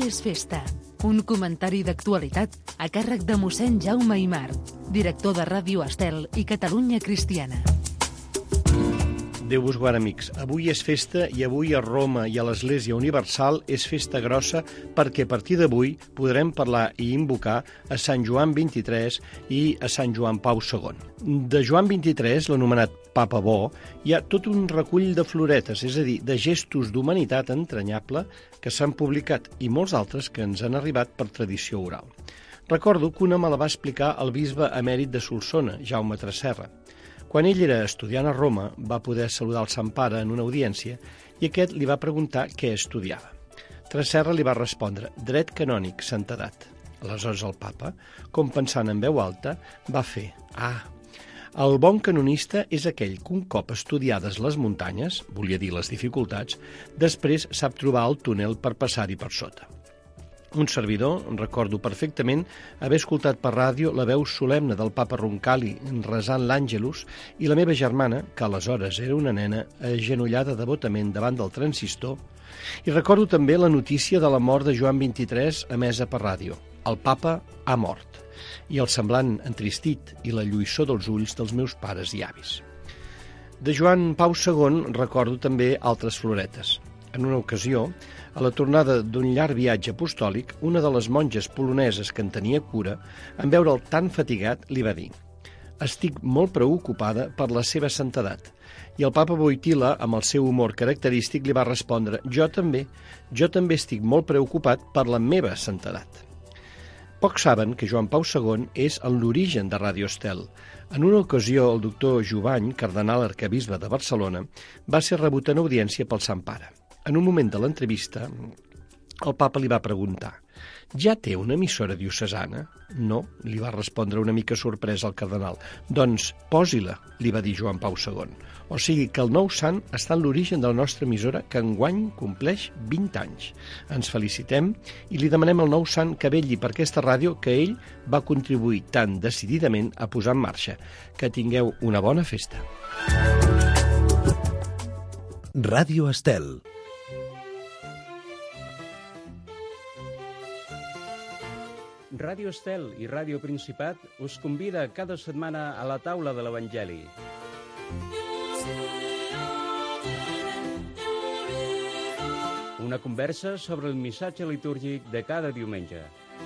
és festa. Un comentari d'actualitat a càrrec de mossèn Jaume Aimar, director de Ràdio Estel i Catalunya Cristiana. Déu vos guard, amics. Avui és festa i avui a Roma i a l'Església Universal és festa grossa perquè a partir d'avui podrem parlar i invocar a Sant Joan XXIII i a Sant Joan Pau II. De Joan XXIII, l'anomenat Papa Bo, hi ha tot un recull de floretes, és a dir, de gestos d'humanitat entranyable que s'han publicat i molts altres que ens han arribat per tradició oral. Recordo que una me la va explicar el bisbe emèrit de Solsona, Jaume Tresserra. Quan ell era estudiant a Roma, va poder saludar el Sant Pare en una audiència i aquest li va preguntar què estudiava. Tresserra li va respondre, dret canònic, santedat. Aleshores el papa, com pensant en veu alta, va fer, el bon canonista és aquell que un cop estudiades les muntanyes, volia dir les dificultats, després sap trobar el túnel per passar-hi per sota. Un servidor, recordo perfectament, haver escoltat per ràdio la veu solemne del papa Roncalli resant l'Àngelus i la meva germana, que aleshores era una nena, agenollada devotament davant del transistor, i recordo també la notícia de la mort de Joan XXIII emesa per ràdio. El papa ha mort, i el semblant entristit i la lluïssor dels ulls dels meus pares i avis. De Joan Pau II recordo també altres floretes. En una ocasió, a la tornada d'un llarg viatge apostòlic, una de les monges poloneses que en tenia cura, en veure'l tan fatigat, li va dir «Estic molt preocupada per la seva santedat». I el papa Wojtyla, amb el seu humor característic, li va respondre «Jo també estic molt preocupat per la meva santedat». Pocs saben que Joan Pau II és en l'origen de Ràdio Estel. En una ocasió, el doctor Jubany, cardenal arquebisbe de Barcelona, va ser rebut en audiència pel Sant Pare. En un moment de l'entrevista, el papa li va preguntar «Ja té una emissora diocesana?» «No», li va respondre una mica sorprès el cardenal. «Doncs posi-la», li va dir Joan Pau II. O sigui que el nou sant està en l'origen de la nostra emissora, que enguany compleix 20 anys. Ens felicitem i li demanem al nou sant que vetlli per aquesta ràdio que ell va contribuir tan decididament a posar en marxa. Que tingueu una bona festa. Ràdio Estel. Ràdio Estel i Ràdio Principat us convida cada setmana a la taula de l'Evangeli. Una conversa sobre el missatge litúrgic de cada diumenge.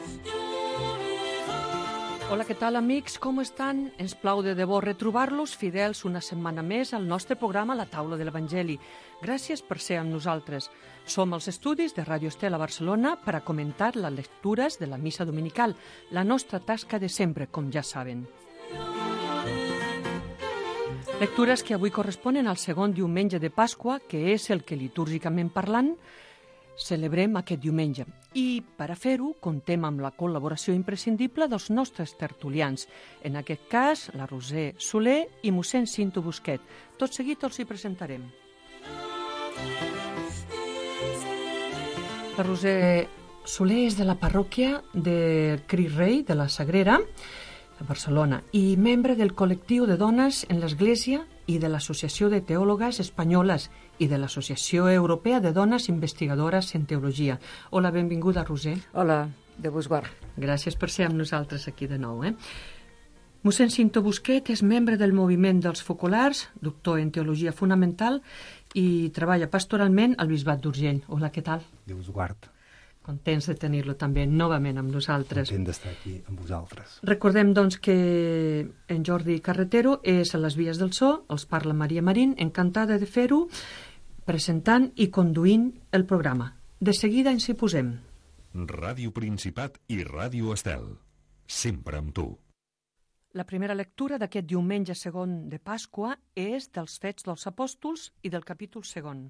Hola, què tal, amics? Com estan? Ens plau de debò retrobar-los fidels una setmana més al nostre programa La Taula de l'Evangeli. Gràcies per ser amb nosaltres. Som als estudis de Ràdio Estel a Barcelona per a comentar les lectures de la missa dominical, la nostra tasca de sempre, com ja saben. Lectures que avui corresponen al segon diumenge de Pasqua, que és el que litúrgicament parlant celebrem aquest diumenge. I per a fer-ho comptem amb la col·laboració imprescindible dels nostres tertulians. En aquest cas, la Roser Soler i mossèn Cinto Busquet. Tot seguit els hi presentarem. La Roser Soler és de la parròquia de Crit Rei de la Sagrera, a Barcelona, i membre del col·lectiu de dones en l'Església i de l'Associació de Teòlogues Espanyoles i de l'Associació Europea de Dones Investigadores en Teologia. Hola, benvinguda, Roser. Hola, Déu vos guard. Gràcies per ser amb nosaltres aquí de nou. Mossèn Cinto Busquet és membre del moviment dels focolars, doctor en Teologia Fonamental i treballa pastoralment al Bisbat d'Urgell. Hola, què tal? Déu vos guard. Contents de tenir-lo també novament amb nosaltres. Content d'estar aquí amb vosaltres. Recordem, doncs, que en Jordi Carretero és a les vies del so, els parla Maria Marín, encantada de fer-ho, presentant i conduint el programa. De seguida ens hi posem. Ràdio Principat i Ràdio Estel. Sempre amb tu. La primera lectura d'aquest diumenge segon de Pasqua és dels Fets dels Apòstols i del capítol segon.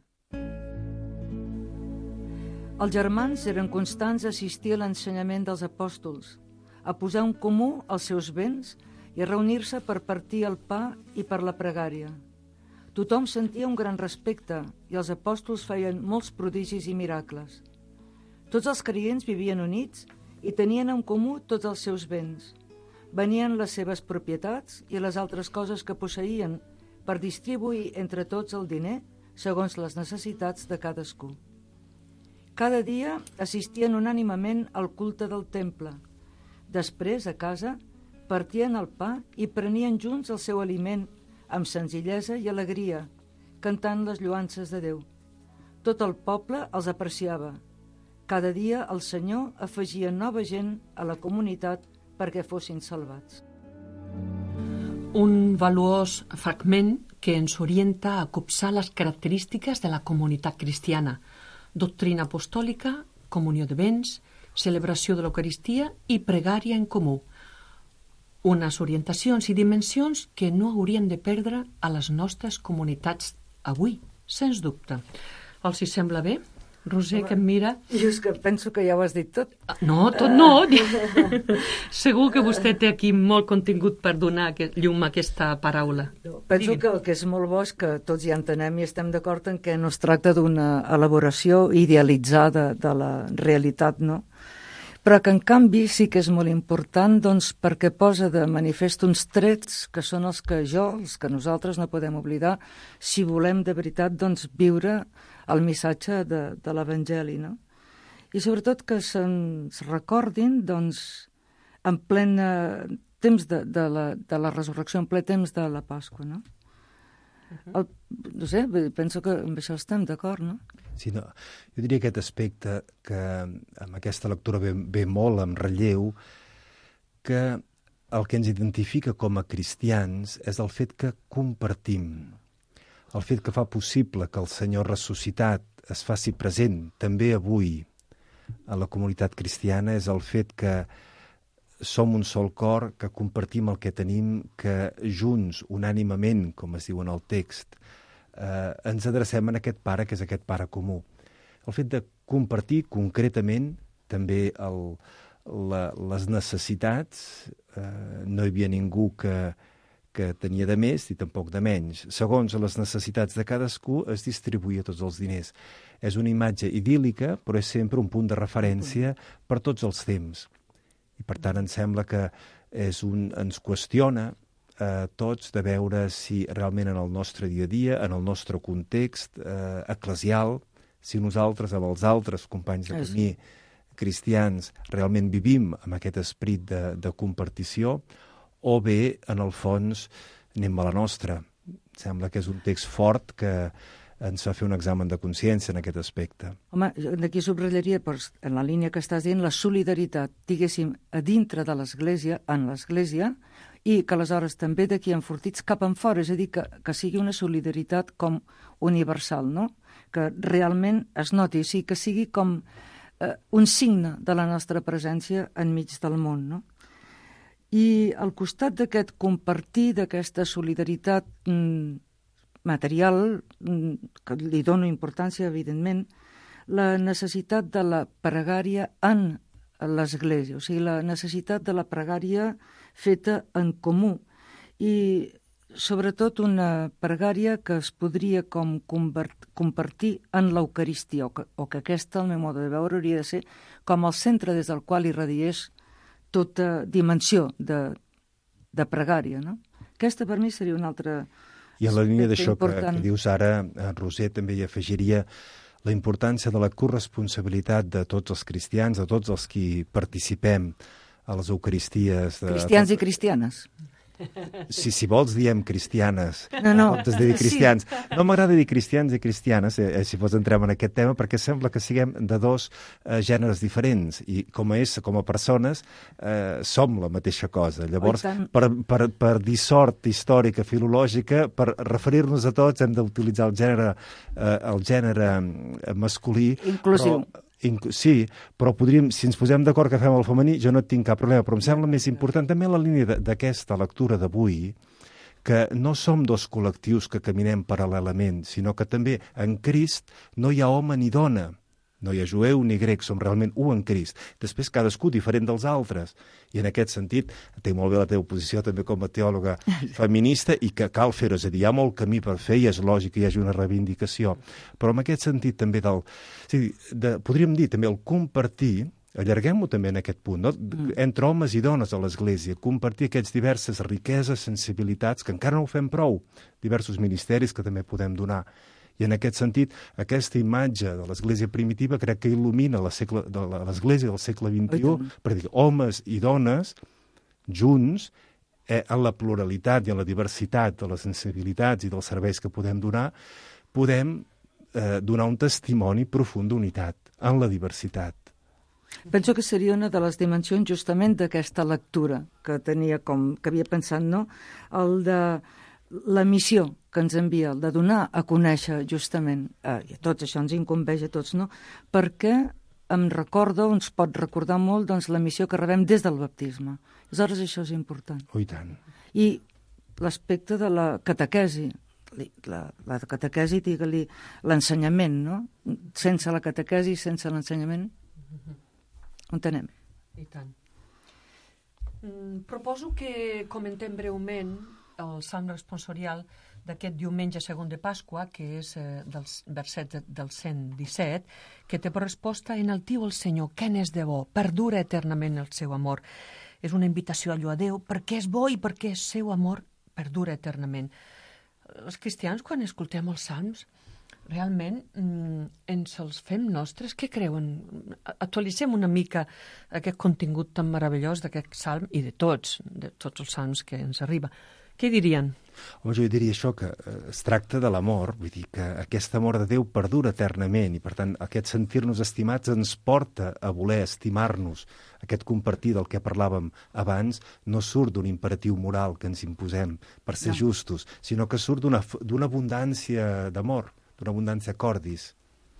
Els germans eren constants a assistir a l'ensenyament dels apòstols, a posar en comú els seus béns i a reunir-se per partir el pa i per la pregària. Tothom sentia un gran respecte i els apòstols feien molts prodigis i miracles. Tots els creients vivien units i tenien en comú tots els seus béns. Venien les seves propietats i les altres coses que posseïen per distribuir entre tots el diner segons les necessitats de cadascú. Cada dia assistien unànimament al culte del temple. Després, a casa, partien el pa i prenien junts el seu aliment amb senzillesa i alegria, cantant les lloances de Déu. Tot el poble els apreciava. Cada dia el Senyor afegia nova gent a la comunitat perquè fossin salvats. Un valuós fragment que ens orienta a copsar les característiques de la comunitat cristiana: doctrina apostòlica, comunió de béns, celebració de l'Eucaristia i pregària en comú. Unes orientacions i dimensions que no haurien de perdre a les nostres comunitats avui, sens dubte. Els hi sembla bé? Roser, que em mira... Jo és que penso que ja ho has dit tot. No, tot no. Segur que vostè té aquí molt contingut per donar llum a aquesta paraula. Penso que el que és molt bo és que tots ja entenem i estem d'acord en que no es tracta d'una elaboració idealitzada de la realitat, no? Però que en canvi sí que és molt important, doncs, perquè posa de manifest uns trets que són els que nosaltres no podem oblidar si volem de veritat, doncs, viure el missatge de l'Evangeli, no? I sobretot que se'ns recordin, doncs, en ple temps de la resurrecció, en ple temps de la Pasqua, no? No sé, penso que amb això estem d'acord, no? Sí, no. Jo diria aquest aspecte que amb aquesta lectura ve molt en relleu, que el que ens identifica com a cristians és el fet que compartim, el fet que fa possible que el Senyor ressuscitat es faci present també avui a la comunitat cristiana, és el fet que som un sol cor, que compartim el que tenim, que junts, unànimament, com es diu en el text, ens adrecem a aquest pare, que és aquest pare comú. El fet de compartir concretament també les necessitats, no hi havia ningú que tenia de més i tampoc de menys. Segons les necessitats de cadascú es distribuïa tots els diners. És una imatge idíl·lica, però és sempre un punt de referència per tots els temps. I per tant, em sembla que ens qüestiona a tots de veure si realment en el nostre dia a dia, en el nostre context eclesial, si nosaltres amb els altres companys de camí cristians realment vivim amb aquest esperit de compartició, o bé, en el fons, anem a la nostra. Em sembla que és un text fort que ens fa fer un examen de consciència en aquest aspecte. Home, d'aquí subratllaria, en la línia que estàs dient, la solidaritat, diguéssim, a dintre de l'Església, en l'Església, i que aleshores també d'aquí enfortits cap en fora, és a dir, que sigui una solidaritat com universal, no? Que realment es noti, o sigui, que sigui com un signe de la nostra presència enmig del món, no? I al costat d'aquest compartir, d'aquesta solidaritat material, que li dono importància, evidentment, la necessitat de la pregària en l'Església, o sigui, la necessitat de la pregària feta en comú i sobretot una pregària que es podria com compartir en l'Eucaristia, o que aquesta, al meu mode de veure, hauria de ser com el centre des del qual irradiés tota dimensió de pregària, no? Aquesta per mi seria una altra... I a la línia d'això que dius ara, Roser, també hi afegiria la importància de la corresponsabilitat de tots els cristians, de tots els qui participem a les Eucaristies. Cristians i cristianes. Si vols diem cristianes, no pots dir cristians. Sí. No m'agrada dir cristians i cristianes, si pots entrem en aquest tema, perquè sembla que siguem de dos gèneres diferents, i com a persones som la mateixa cosa. Llavors, per dir sort històrica, filològica, per referir-nos a tots hem d'utilitzar el gènere masculí. Inclusiu. Sí, però podríem, si ens posem d'acord que fem el femení, jo no tinc cap problema, però em sembla més important també la línia d'aquesta lectura d'avui, que no som dos col·lectius que caminem paral·lelament, sinó que també en Crist no hi ha home ni dona, no hi ha jueu ni grec, som realment un en Crist. Després cadascú diferent dels altres. I en aquest sentit, té molt bé la teva posició també com a teòloga feminista i que cal fer-ho. És a dir, hi ha molt camí per fer i és lògic que hi hagi una reivindicació. Però en aquest sentit també podríem dir també el compartir, allarguem-ho també en aquest punt, no? Entre homes i dones a l'Església, compartir aquestes diverses riqueses, sensibilitats, que encara no ho fem prou, diversos ministeris que també podem donar. I en aquest sentit, aquesta imatge de l'Església primitiva crec que il·lumina l'Església del segle XXI, per dir, homes i dones junts, en la pluralitat i en la diversitat de les sensibilitats i dels serveis que podem donar, podem donar un testimoni profund d'unitat en la diversitat. Penso que seria una de les dimensions justament d'aquesta lectura que havia pensat, no? El de la missió que ens envia, el de donar a conèixer justament, i a tots això ens incumbeix a tots, no? Perquè ens pot recordar molt doncs, la missió que rebem des del baptisme. Aleshores això és important. Oh, i tant. I l'aspecte de la catequesi, la catequesi, digue-li, l'ensenyament, no? Sense la catequesi, sense l'ensenyament, on anem? I tant. Proposo que comentem breument el Salm responsorial d'aquest diumenge segon de Pasqua, que és dels versets del 117, que té per resposta: enaltiu el Senyor, que n'és de bo, perdura eternament el seu amor. És una invitació a lloar a Déu perquè és bo i perquè el seu amor perdura eternament. Els cristians, quan escoltem els salms, realment ens els fem nostres? Què creuen? Actualitzem una mica aquest contingut tan meravellós d'aquest salm i de tots els salms que ens arriba. Què dirien? Home, jo diria això, que es tracta de l'amor, vull dir que aquest amor de Déu perdura eternament i, per tant, aquest sentir-nos estimats ens porta a voler estimar-nos. Aquest compartir del que parlàvem abans no surt d'un imperatiu moral que ens imposem per ser justos, sinó que surt d'una abundància d'amor, d'una abundància cordis.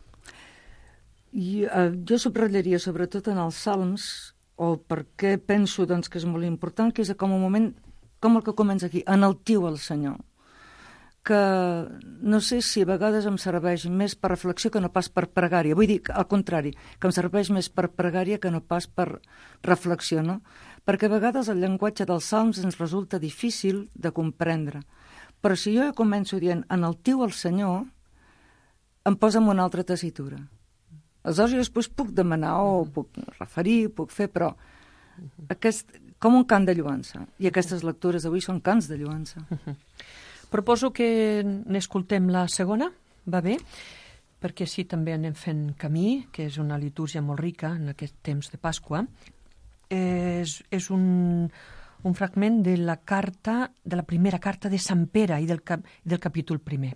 Jo subratllaria sobretot en els salms, o perquè penso doncs, que és molt important, que és com un moment com el que comença aquí, enaltiu el Senyor, que no sé si a vegades em serveix més per reflexió que no pas per pregària. Vull dir, al contrari, que em serveix més per pregària que no pas per reflexió, no? Perquè a vegades el llenguatge dels salms ens resulta difícil de comprendre. Però si jo començo dient enaltiu el Senyor, em posa en una altra tessitura. Aleshores jo després puc demanar o puc referir, puc fer, però com un cant de lluança. I aquestes lectures d'avui són cants de lluança. Proposo que n'escoltem la segona, va bé? Perquè així també anem fent camí, que és una litúrgia molt rica en aquest temps de Pasqua. És un fragment de la primera carta de Sant Pere i del capítol 1.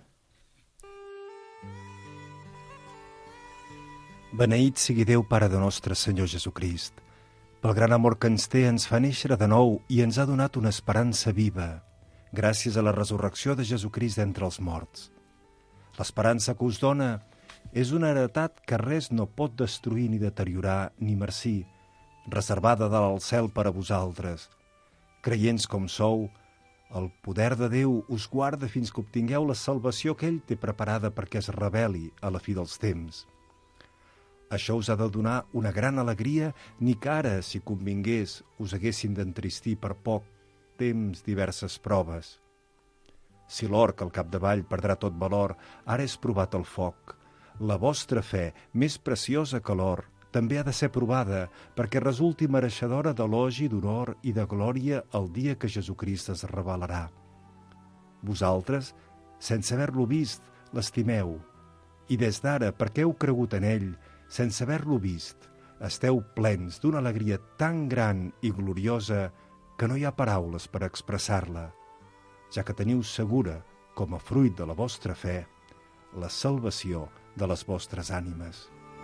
Beneït sigui Déu, Pare de nostre Senyor Jesucrist. Pel gran amor que ens té, ens fa néixer de nou i ens ha donat una esperança viva, gràcies a la resurrecció de Jesucrist d'entre els morts. L'esperança que us dona és una heretat que res no pot destruir ni deteriorar ni marcir, reservada dalt al cel per a vosaltres. Creients com sou, el poder de Déu us guarda fins que obtingueu la salvació que ell té preparada perquè es reveli a la fi dels temps. Això us ha de donar una gran alegria, ni que ara, si convingués, us haguessin d'entristir per poc temps diverses proves. Si l'or que al capdavall perdrà tot valor, ara és provat el foc. La vostra fe, més preciosa que l'or, també ha de ser provada, perquè resulti mereixedora d'elogi, d'honor i de glòria el dia que Jesucrist es revelarà. Vosaltres, sense haver-lo vist, l'estimeu, i des d'ara, perquè heu cregut en ell, sense haver-lo vist, esteu plens d'una alegria tan gran i gloriosa que no hi ha paraules per expressar-la, ja que teniu segura, com a fruit de la vostra fe, la salvació de les vostres ànimes.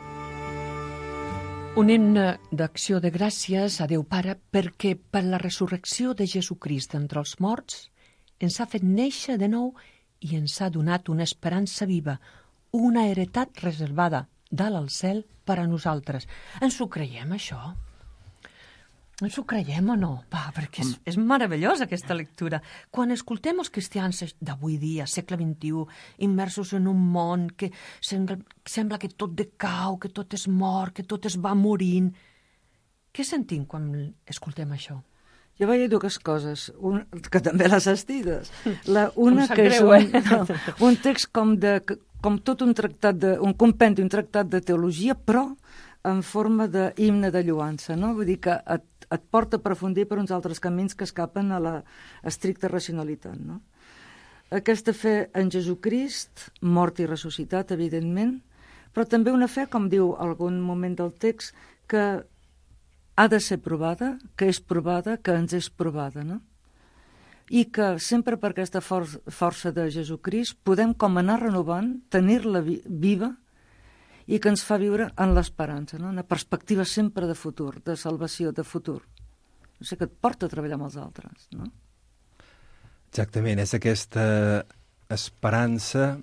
Un himne d'acció de gràcies a Déu Pare perquè per la resurrecció de Jesucrist entre els morts ens ha fet néixer de nou i ens ha donat una esperança viva, una heretat reservada dalt al cel per a nosaltres. Ens ho creiem, això? Ens ho creiem o no? Va, perquè és meravellosa aquesta lectura. Quan escoltem els cristians d'avui dia, segle XXI, immersos en un món que sembla que tot decau, que tot és mort, que tot es va morint, què sentim quan escoltem això? Jo veia dues coses, que també les estides. Una que és un text com tot un tractat, un compendi, un tractat de teologia, però en forma d'himne de lluança, no? Vull dir que et porta a aprofundir per uns altres camins que escapen a la estricta racionalitat, no? aquesta fe en Jesucrist, mort i ressuscitat, evidentment, però també una fe, com diu algun moment del text, que ha de ser provada, que és provada, que ens és provada, no? I que sempre per aquesta força de Jesucrist podem com anar renovant, tenir-la viva, i que ens fa viure en l'esperança, no? Una perspectiva sempre de futur, de salvació, de futur. O sigui, que et porta a treballar amb els altres, no? Exactament, és aquesta esperança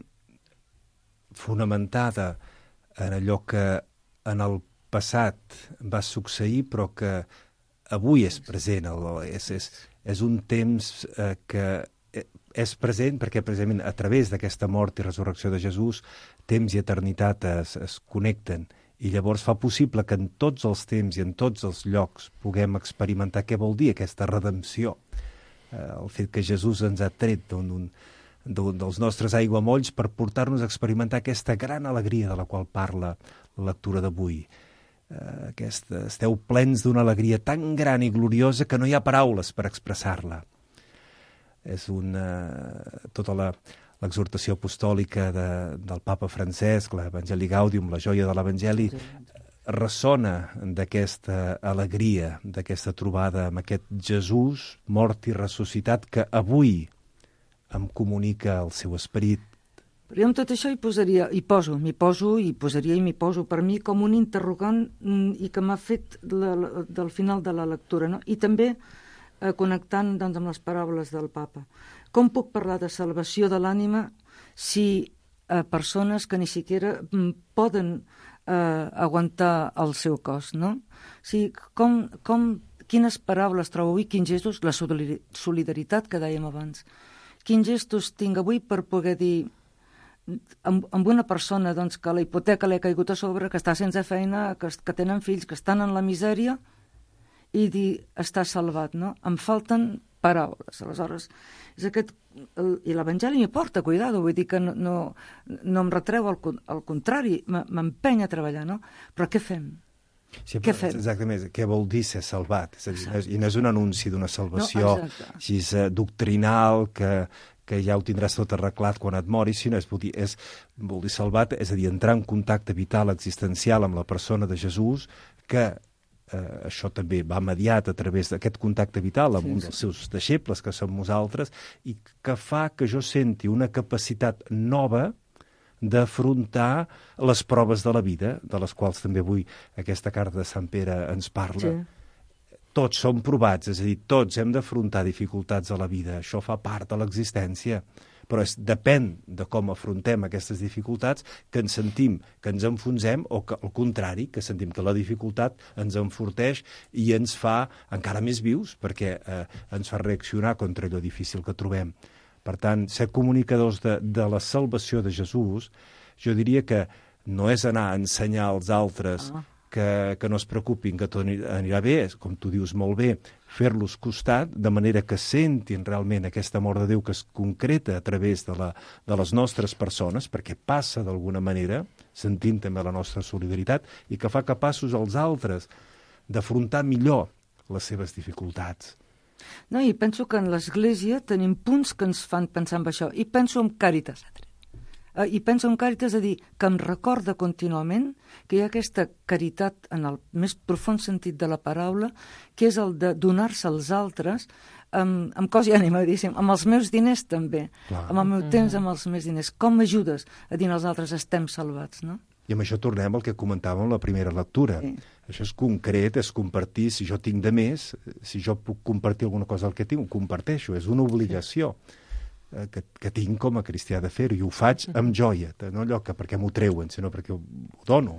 fonamentada en allò que en el passat va succeir, però que avui és present. És un temps que és present perquè precisament a través d'aquesta mort i resurrecció de Jesús temps i eternitat es connecten, i llavors fa possible que en tots els temps i en tots els llocs puguem experimentar què vol dir aquesta redempció. El fet que Jesús ens ha tret dels nostres aiguamolls per portar-nos a experimentar aquesta gran alegria de la qual parla la lectura d'avui. Esteu plens d'una alegria tan gran i gloriosa que no hi ha paraules per expressar-la. És tota l'exhortació apostòlica del Papa Francesc, l'Evangeli Gaudium, la joia de l'Evangeli, ressona d'aquesta alegria, d'aquesta trobada amb aquest Jesús mort i ressuscitat que avui em comunica el seu esperit. Però jo amb tot això m'hi poso per mi com un interrogant i que m'ha fet del final de la lectura, no? I també connectant doncs, amb les paraules del Papa. Com puc parlar de salvació de l'ànima si persones que ni siquiera poden aguantar el seu cos, no? O sigui, quines paraules trobo avui, quins gestos, la solidaritat que dèiem abans, quins gestos tinc avui per poder dir amb una persona doncs, que la hipoteca li ha caigut a sobre, que està sense feina, que tenen fills, que estan en la misèria, i dir, està salvat, no? Em falten paraules. Aleshores, és aquest... I l'Evangeli m'hi porta, cuidado, vull dir que no em retreu, al contrari, m'empeny a treballar, no? Però què fem? Sí, què fem? Exactament, què vol dir ser salvat? És a dir, i no és un anunci d'una salvació així doctrinal que ja ho tindràs tot arreglat quan et moris, sinó vol dir salvat, és a dir, entrar en contacte vital, existencial amb la persona de Jesús, que això també va mediat a través d'aquest contacte vital amb un dels seus deixebles, que som nosaltres, i que fa que jo senti una capacitat nova d'afrontar les proves de la vida, de les quals també avui aquesta carta de Sant Pere ens parla. Sí. Tots som provats, és a dir, tots hem d'afrontar dificultats a la vida, això fa part de l'existència, però depèn de com afrontem aquestes dificultats que ens sentim que ens enfonsem o que, al contrari, que sentim que la dificultat ens enforteix i ens fa encara més vius perquè ens fa reaccionar contra allò difícil que trobem. Per tant, ser comunicadors de la salvació de Jesús, jo diria que no és anar a ensenyar als altres que no es preocupin, que tot anirà bé, com tu dius molt bé, fer-los costat, de manera que sentin realment aquest amor de Déu que es concreta a través de les nostres persones, perquè passa d'alguna manera, sentint també la nostra solidaritat, i que fa capaços els altres d'afrontar millor les seves dificultats. No, i penso que en l'Església tenim punts que ens fan pensar en això, i penso en Càritas. I penso en Càritas, a dir, que em recorda contínuament que hi ha aquesta caritat en el més profund sentit de la paraula, que és el de donar-se als altres amb cos i ànima, diguéssim, amb els meus diners també, amb el meu temps, amb els meus diners. Com m'ajudes a dir als altres estem salvats, no? I amb això tornem al que comentàvem en la primera lectura. Sí. Això és concret, és compartir, si jo tinc de més, si jo puc compartir alguna cosa del que tinc, ho comparteixo, és una obligació. Que tinc com a cristià de fer-ho, i ho faig amb joia, no allò que perquè m'ho treuen, sinó perquè ho dono.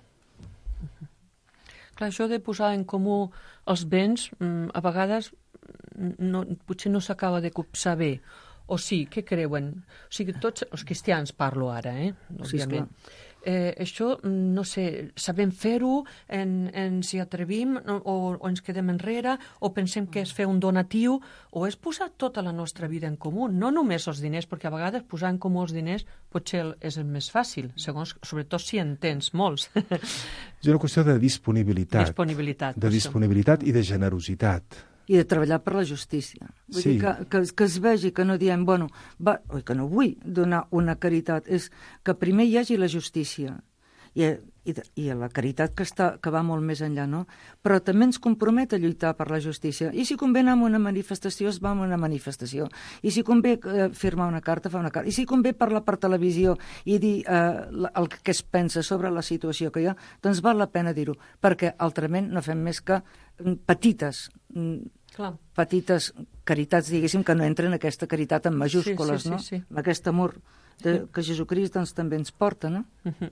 Clar, això de posar en comú els béns, a vegades potser no s'acaba de copsar bé. O sí, què creuen? O sigui, tots els cristians parlo ara, òbviament. Sí, això, no sé, sabem fer-ho, ens hi atrevim o ens quedem enrere, o pensem que és fer un donatiu, o és posar tota la nostra vida en comú, no només els diners, perquè a vegades posar en comú els diners potser és el més fàcil, segons, sobretot si en tens molts. És una qüestió de disponibilitat. De disponibilitat i de generositat. i de treballar per la justícia. Vull dir que es vegi, que no diem, que no vull donar una caritat, és que primer hi hagi la justícia i la caritat que va molt més enllà, no? Però també ens compromet a lluitar per la justícia. I si convé anar a una manifestació, es va a una manifestació. I si convé firmar una carta, fa una carta. I si convé parlar per televisió i dir el que es pensa sobre la situació que hi ha, doncs val la pena dir-ho, perquè altrament no fem més que petites caritats, diguéssim, que no entren en aquesta caritat en majúscules, no? Amb aquest amor que Jesucrist doncs, també ens porta, no?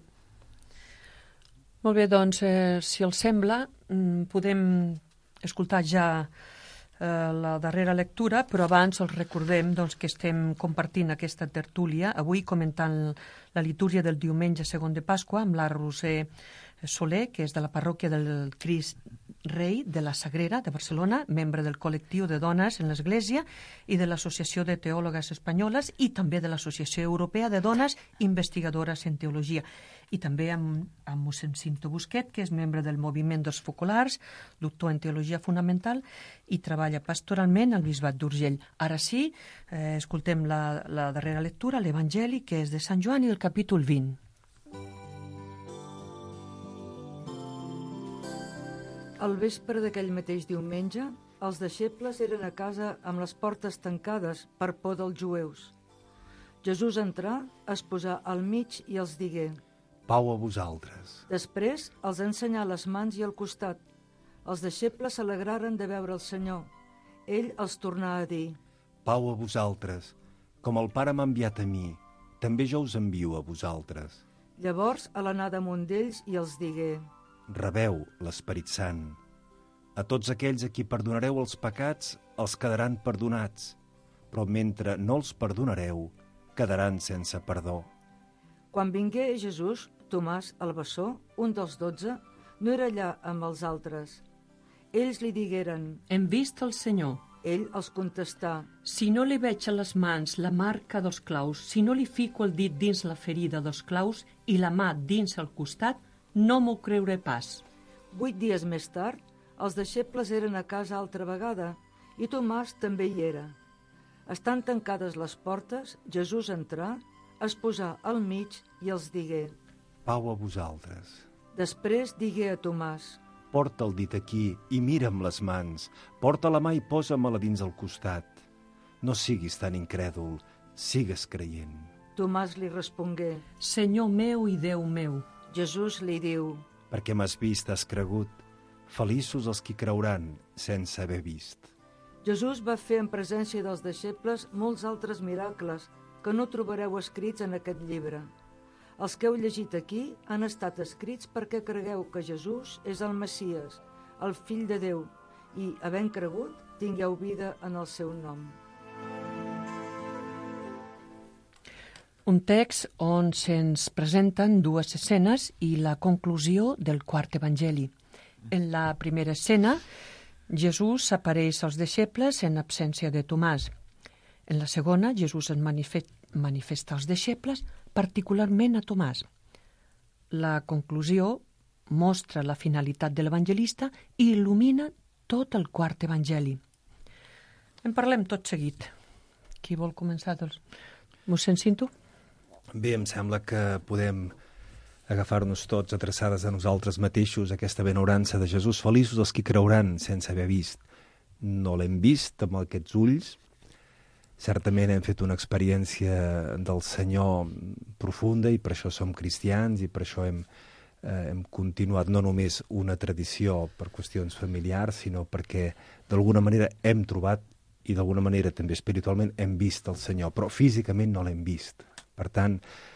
Molt bé, doncs, si els sembla, podem escoltar ja la darrera lectura, però abans els recordem doncs, que estem compartint aquesta tertúlia, avui comentant la litúrgia del diumenge segon de Pasqua amb la Roser Soler, que és de la parròquia del Crist Rei de la Sagrera de Barcelona, membre del col·lectiu de dones en l'Església i de l'Associació de Teòlogues Espanyoles i també de l'Associació Europea de Dones Investigadores en Teologia. I també amb mossèn Cinto Busquet, que és membre del Moviment dels Focolars, doctor en Teologia Fonamental i treballa pastoralment al Bisbat d'Urgell. Ara sí, escoltem la darrera lectura, l'Evangeli, que és de Sant Joan i el capítol 20. Al vespre d'aquell mateix diumenge, els deixebles eren a casa amb les portes tancades per por dels jueus. Jesús entrà, es posà al mig i els digué: Pau a vosaltres. Després els ensenyà les mans i el costat. Els deixebles s'alegraren de veure el Senyor. Ell els tornà a dir: Pau a vosaltres. Com el Pare m'ha enviat a mi, també jo us envio a vosaltres. Llavors, a l'anar damunt d'ells, i els digué: Rebeu l'Esperit Sant. A tots aquells a qui perdonareu els pecats, els quedaran perdonats, però mentre no els perdonareu, quedaran sense perdó. Quan vingué Jesús, Tomàs, el bessó, un dels 12, no era allà amb els altres. Ells li digueren: Hem vist el Senyor. Ell els contestà: Si no li veig a les mans la marca dels claus, si no li fico el dit dins la ferida dels claus i la mà dins el costat, no m'ho creuré pas. 8 dies més tard, els deixebles eren a casa altra vegada i Tomàs també hi era. Estant tancades les portes, Jesús entrà, es posà al mig i els digué: Pau a vosaltres. Després digué a Tomàs: Porta el dit aquí i mira'm les mans. Porta la mà i posa-me-la dins el costat. No siguis tan incrèdul, sigues creient. Tomàs li respongué: Senyor meu i Déu meu. Jesús li diu: Perquè m'has vist, has cregut. Feliços els qui creuran sense haver vist. Jesús va fer en presència dels deixebles molts altres miracles que no trobareu escrits en aquest llibre. Els que heu llegit aquí han estat escrits perquè cregueu que Jesús és el Messies, el Fill de Déu, i, havent cregut, tingueu vida en el seu nom. Un text on se'ns presenten dues escenes i la conclusió del quart evangeli. En la primera escena, Jesús apareix als deixebles en absència de Tomàs. En la segona, Jesús es manifesta als deixebles, particularment a Tomàs. La conclusió mostra la finalitat de l'evangelista i il·lumina tot el quart evangeli. En parlem tot seguit. Qui vol començar? Doncs, mossèn Cinto? Bé, em sembla que podem agafar-nos tots adreçades a nosaltres mateixos aquesta benaurança de Jesús. Feliços els qui creuran sense haver vist. No l'hem vist amb aquests ulls. Certament hem fet una experiència del Senyor profunda i per això som cristians i per això hem continuat no només una tradició per qüestions familiars, sinó perquè d'alguna manera hem trobat i d'alguna manera també espiritualment hem vist el Senyor, però físicament no l'hem vist. Per tant,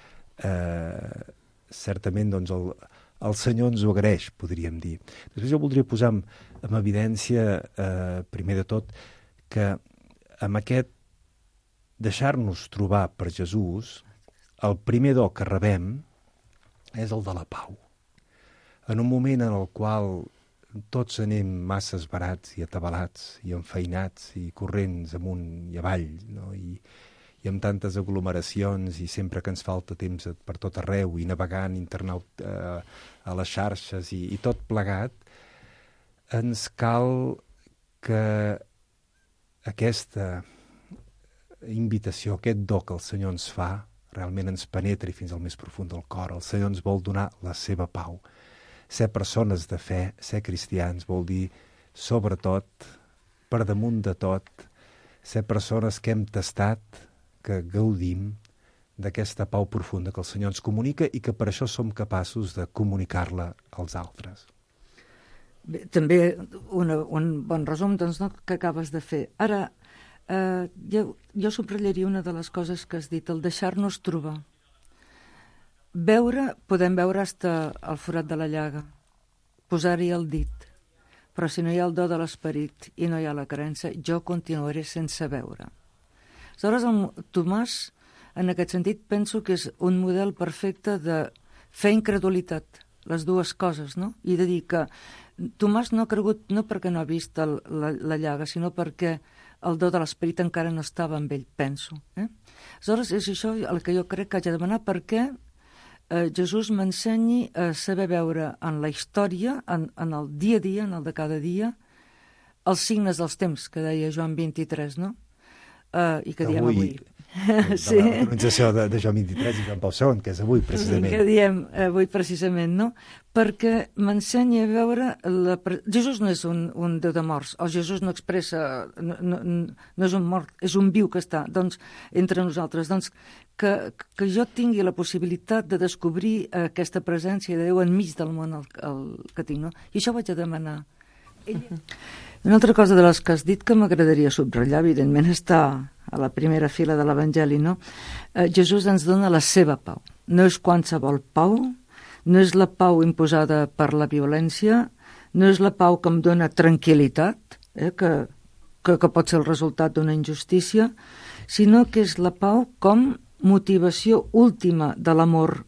certament doncs, el Senyor ens ho agraeix, podríem dir. Després jo voldria posar en evidència, primer de tot, que amb aquest deixar-nos trobar per Jesús, el primer do que rebem és el de la pau. En un moment en el qual tots anem massa esbarats i atabalats i enfeinats i corrents amunt i avall, no? I amb tantes aglomeracions i sempre que ens falta temps per tot arreu i navegant internet a les xarxes i tot plegat, ens cal que aquesta invitació, aquest do que el Senyor ens fa, realment ens penetri fins al més profund del cor. El Senyor ens vol donar la seva pau. Ser persones de fe, ser cristians, vol dir, sobretot, per damunt de tot, ser persones que hem tastat, que gaudim d'aquesta pau profunda que el Senyor ens comunica i que per això som capaços de comunicar-la als altres. Bé, també un bon resum doncs, no, que acabes de fer. Ara, jo subratllaria una de les coses que has dit, el deixar-nos trobar. Podem veure hasta el forat de la llaga, posar-hi el dit, però si no hi ha el do de l'esperit i no hi ha la creença, jo continuaré sense veure. Aleshores, el Tomàs, en aquest sentit, penso que és un model perfecte de fe i incredulitat, les dues coses, no? I de dir que Tomàs no ha cregut no perquè no ha vist la llaga, sinó perquè el do de l'esperit encara no estava amb ell, penso. Aleshores, és això el que jo crec que haig de demanar, perquè Jesús m'ensenyi a saber veure en la història, en el dia a dia, en el de cada dia, els signes dels temps, que deia Joan 23, no? I que diem avui. Sí. De la canonització de Joan 23 i Joan Pau II, que és avui, precisament. Que diem avui, precisament, no? Perquè m'ensenya a veure... Jesús no és un Déu de morts, o Jesús no expressa... No és un mort, és un viu que està entre nosaltres. Doncs que jo tingui la possibilitat de descobrir aquesta presència de Déu enmig del món que tinc, no? I això ho haig de demanar. Una altra cosa de les que has dit que m'agradaria subratllar, evidentment, està a la primera fila de l'Evangeli, no? Jesús ens dona la seva pau. No és qualsevol pau, no és la pau imposada per la violència, no és la pau que em dona tranquil·litat, que pot ser el resultat d'una injustícia, sinó que és la pau com motivació última de l'amor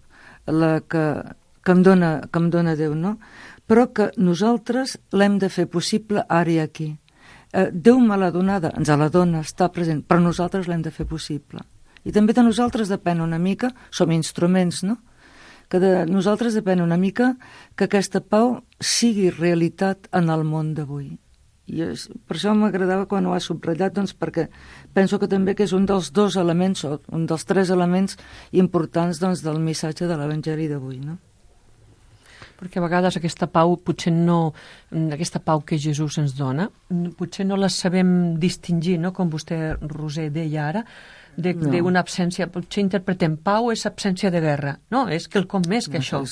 que em dona Déu, no? Però que nosaltres l'hem de fer possible ara i aquí. Déu me l'ha donada, ens la dona, està present, però nosaltres l'hem de fer possible. I també de nosaltres depèn una mica, som instruments, no? Que de nosaltres depèn una mica que aquesta pau sigui realitat en el món d'avui. I per això m'agradava quan ho has subratllat, doncs perquè penso que també que és un dels dos elements, o un dels tres elements importants del missatge de l'Evangeli d'avui, no? Perquè a vegades aquesta pau, potser no, aquesta pau que Jesús ens dona, potser no la sabem distingir, no? Com vostè, Roser, deia ara, d'una absència, potser interpretem pau és absència de guerra. No, és quelcom més que això.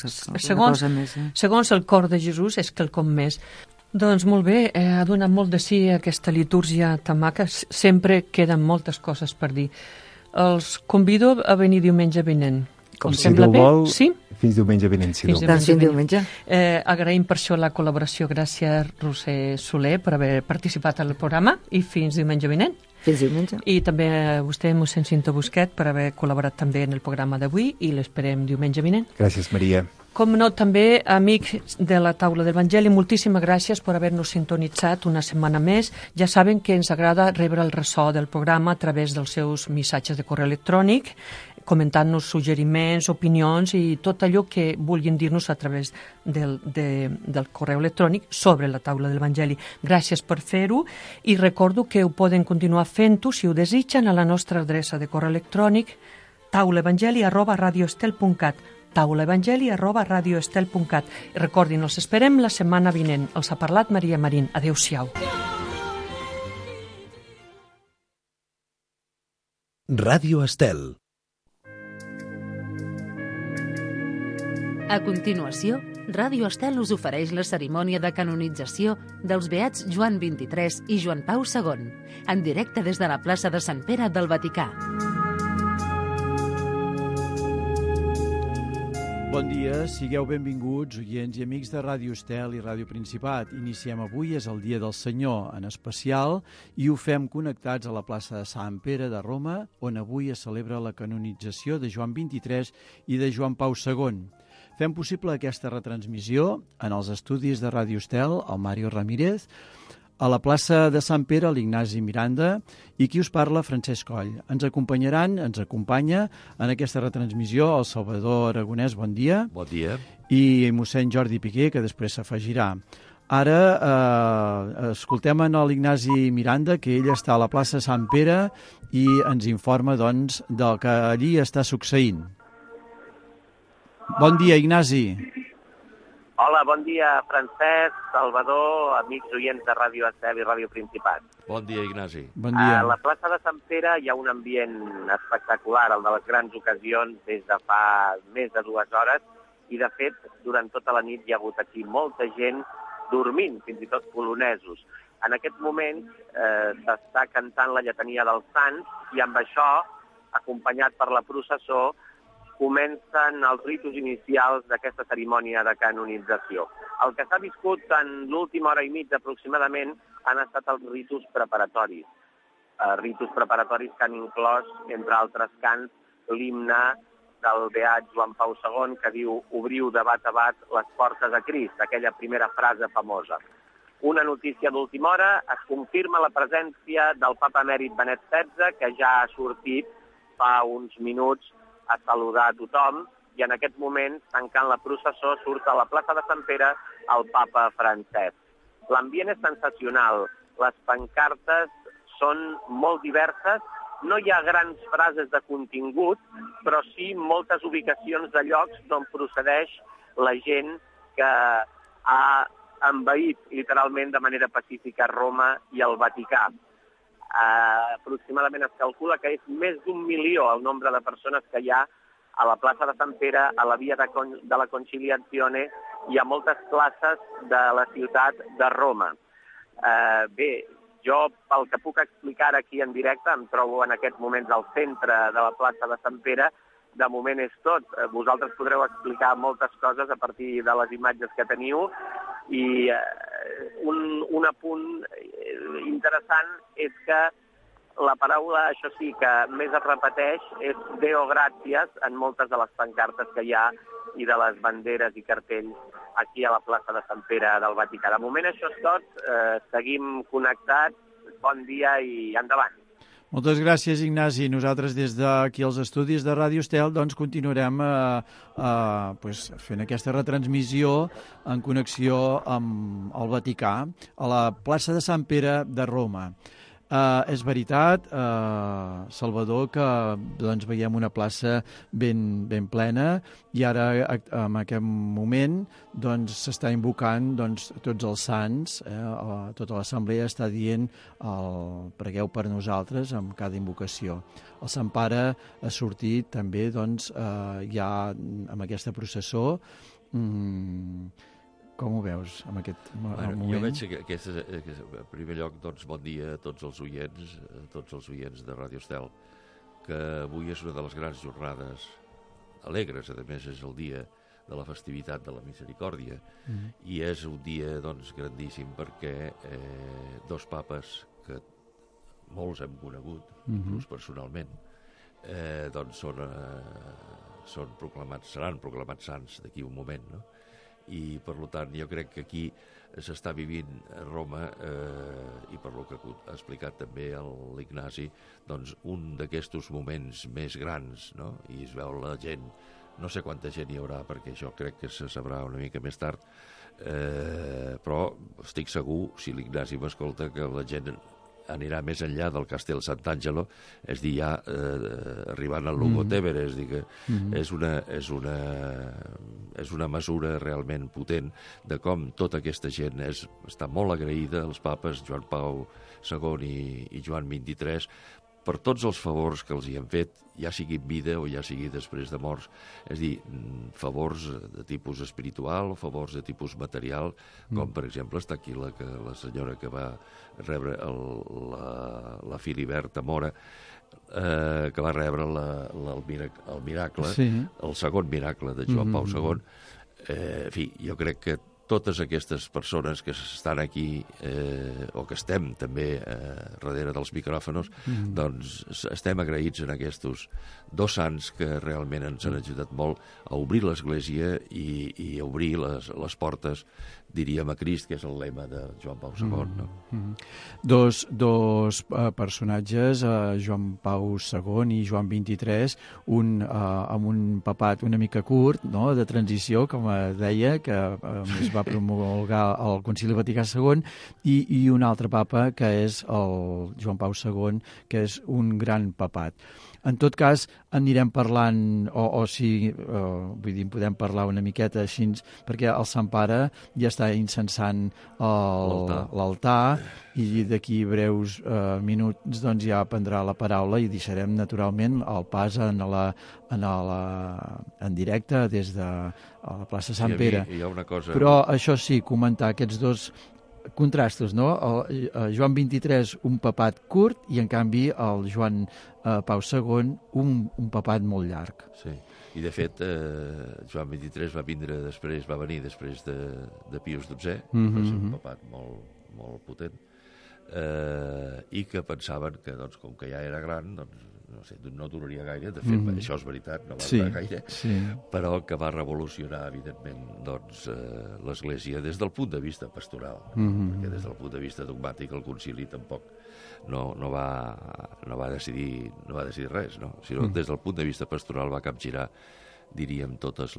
Segons el cor de Jesús és quelcom més. Doncs molt bé, ha donat molt de sí aquesta litúrgia tan maca, sempre queden moltes coses per dir. Els convido a venir diumenge vinent. Com si Déu vol, sí? Fins diumenge vinent, si Déu vol. Fins diumenge. Agraïm per això la col·laboració. Gràcies, Roser Soler, per haver participat al programa, i fins diumenge vinent. Fins diumenge. I també a vostè, mossèn Cinto Busquet, per haver col·laborat també en el programa d'avui, i l'esperem diumenge vinent. Gràcies, Maria. Com no, també, amics de la taula de l'Evangeli, moltíssimes gràcies per haver-nos sintonitzat una setmana més. Ja saben que ens agrada rebre el ressò del programa a través dels seus missatges de correu electrònic, comentant-nos suggeriments, opinions i tot allò que vulguin dir-nos a través del correu electrònic sobre la taula de l'Evangeli. Gràcies per fer-ho i recordo que ho poden continuar fent-ho, si ho desitgen, a la nostra adreça de correu electrònic taulaevangeli@radioestel.cat taulaevangeli@radioestel.cat. Recordin, els esperem la setmana vinent. Els ha parlat Maria Marín. Adéu-siau. Ràdio Estel. A continuació, Ràdio Estel us ofereix la cerimònia de canonització dels beats Joan 23 i Joan Pau II, en directe des de la plaça de Sant Pere del Vaticà. Bon dia, sigueu benvinguts, oients i amics de Ràdio Estel i Ràdio Principat. Iniciem avui, és el Dia del Senyor en especial, i ho fem connectats a la plaça de Sant Pere de Roma, on avui es celebra la canonització de Joan 23 i de Joan Pau II. Fem possible aquesta retransmissió en els estudis de Ràdio Estel, el Mario Ramírez, a la plaça de Sant Pere, l'Ignasi Miranda, i qui us parla, Francesc Coll. Ens acompanya en aquesta retransmissió el Salvador Aragonès, bon dia. Bon dia. I mossèn Jordi Piqué, que després s'afegirà. Ara escoltem en l'Ignasi Miranda, que ell està a la plaça Sant Pere i ens informa, doncs, del que allí està succeint. Bon dia, Ignasi. Hola, bon dia, Francesc, Salvador, amics oients de Ràdio Estel i Ràdio Principat. Bon dia, Ignasi. Bon dia. A la plaça de Sant Pere hi ha un ambient espectacular, el de les grans ocasions, des de fa més de 2 hores, i de fet, durant tota la nit hi ha hagut aquí molta gent dormint, fins i tot polonesos. En aquest moment s'està cantant la lletania dels Sants i amb això, acompanyat per la processó, comencen els ritus inicials d'aquesta cerimònia de canonització. El que s'ha viscut en l'última hora i mitja aproximadament han estat els ritus preparatoris. Ritus preparatoris que han inclòs, entre altres cants, l'himne del beat Joan Pau II, que diu «Obriu de bat a bat les portes a Crist», aquella primera frase famosa. Una notícia d'última hora, es confirma la presència del papa emèrit Benet XVI, que ja ha sortit fa uns minuts a saludar a tothom, i en aquest moment, tancant la processó, surt a la plaça de Sant Pere el papa Francesc. L'ambient és sensacional, les pancartes són molt diverses, no hi ha grans frases de contingut, però sí moltes ubicacions de llocs d'on procedeix la gent que ha envaït literalment de manera pacífica Roma i el Vaticà. Aproximadament es calcula que és més d'1 milió el nombre de persones que hi ha a la plaça de Sant Pere, a la via de la Conciliazione i a moltes places de la ciutat de Roma. Bé, jo, pel que puc explicar aquí en directe, em trobo en aquest moment al centre de la plaça de Sant Pere. De moment és tot. Vosaltres podreu explicar moltes coses a partir de les imatges que teniu. I un apunt interessant és que la paraula, això sí, que més es repeteix és Deo Gràcies en moltes de les pancartes que hi ha i de les banderes i cartells aquí a la plaça de Sant Pere del Vaticà. De moment això és tot, seguim connectats, bon dia i endavant. Moltes gràcies, Ignasi. Nosaltres des d'aquí als estudis de Ràdio Estel doncs, continuarem fent aquesta retransmissió en connexió amb el Vaticà a la plaça de Sant Pere de Roma. És veritat, Salvador, que doncs, veiem una plaça ben plena i ara en aquest moment s'està invocant tots els sants, tota l'assemblea està dient pregueu per nosaltres amb cada invocació. El Sant Pare ha sortit també ja amb aquesta processó. Com ho veus en aquest moment? Jo veig que en primer lloc, bon dia a tots els oients de Ràdio Estel, que avui és una de les grans jornades alegres, a més és el dia de la festivitat de la Misericòrdia, i és un dia grandíssim perquè 2 papes que molts hem conegut, inclús personalment, seran proclamats sants d'aquí un moment, no? I per tant jo crec que aquí s'està vivint a Roma i per lo que ha explicat també l'Ignasi, un d'aquests moments més grans, no? I es veu la gent, no sé quanta gent hi haurà perquè això crec que se sabrà una mica més tard, però estic segur, si l'Ignasi m'escolta, que la gent anirà més enllà del Castel Sant'Angelo, és dir, ja arribant al Lungo Tevere, és dir que és una mesura realment potent de com tota aquesta gent està molt agraïda als papes Joan Pau II i Joan XXIII per tots els favors que els hi han fet, ja sigui en vida o ja sigui després de morts. És dir, favors de tipus espiritual o favors de tipus material, com per exemple està aquí la senyora que va rebre la Filibert Mora, que va rebre el miracle, el segon miracle de Joan Pau II. En fi, jo crec que totes aquestes persones que estan aquí o que estem també darrere dels micròfons, estem agraïts en aquests 2 sants que realment ens han ajudat molt a obrir l'Església i a obrir les portes, diríem, a Crist, que és el lema de Joan Pau II. No? Dos personatges, Joan Pau II i Joan XXIII, un amb un papat una mica curt, no?, de transició, com deia, que més va va promulgar el Concili Vaticà II, i un altre papa, que és el Joan Pau II, que és un gran papat. En tot cas, anirem parlant, vull dir, podem parlar una miqueta així, perquè el Sant Pare ja està incensant l'altar, i d'aquí breus minuts doncs ja prendrà la paraula i deixarem naturalment el pas en directe des de la plaça Sant Pere. Hi ha una cosa... Però això sí, comentar aquests dos contrastos, no? El Joan XXIII, un papat curt, i en canvi el Joan Pau II, un papat molt llarg. Sí, i de fet Joan XXIII va venir després de Pius XII, va ser un papat molt potent, i que pensaven que, doncs, com que ja era gran, doncs, no duraria gaire. De fet, això és veritat, no va durar gaire, però que va revolucionar, evidentment, doncs, l'Església des del punt de vista pastoral, perquè des del punt de vista dogmàtic el concili tampoc no va decidir res, no? Sinó des del punt de vista pastoral va capgirar, diríem,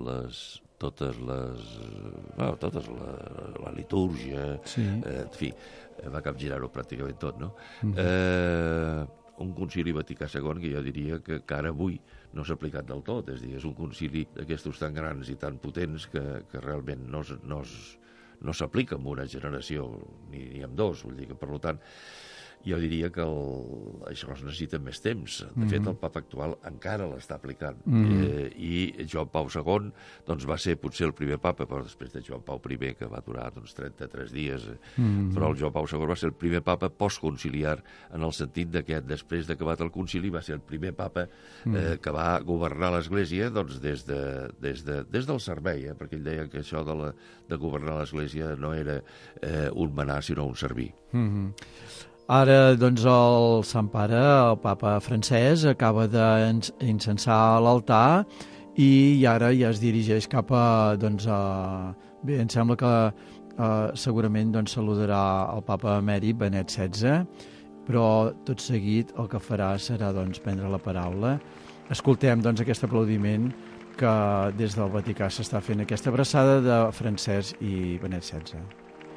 la litúrgia, en fi, va capgirar-ho pràcticament tot, no? Un concili Vaticà II que jo diria que encara avui no s'ha aplicat del tot, és a dir, és un concili d'aquestos tan grans i tan potents que realment no s'aplica en una generació ni en dos, vull dir que, per tant, jo diria que això es necessita més temps. De fet, el papa actual encara l'està aplicant. I Joan Pau II doncs, va ser potser el primer papa, però després de Joan Pau I, que va durar 33 dies, però el Joan Pau II va ser el primer papa postconciliar, en el sentit de que després d'acabat el concili va ser el primer papa que va governar l'Església doncs, des del servei, perquè ell deia que això de governar l'Església no era un manar, sinó un servir. Ara, doncs, el Sant Pare, el papa francès, acaba d'incensar l'altar i ara ja es dirigeix cap a... Bé, em sembla que segurament saludarà el papa emèrit Benet XVI, però tot seguit el que farà serà prendre la paraula. Escoltem aquest aplaudiment que des del Vaticà s'està fent aquesta abraçada de Francesc i Benet XVI.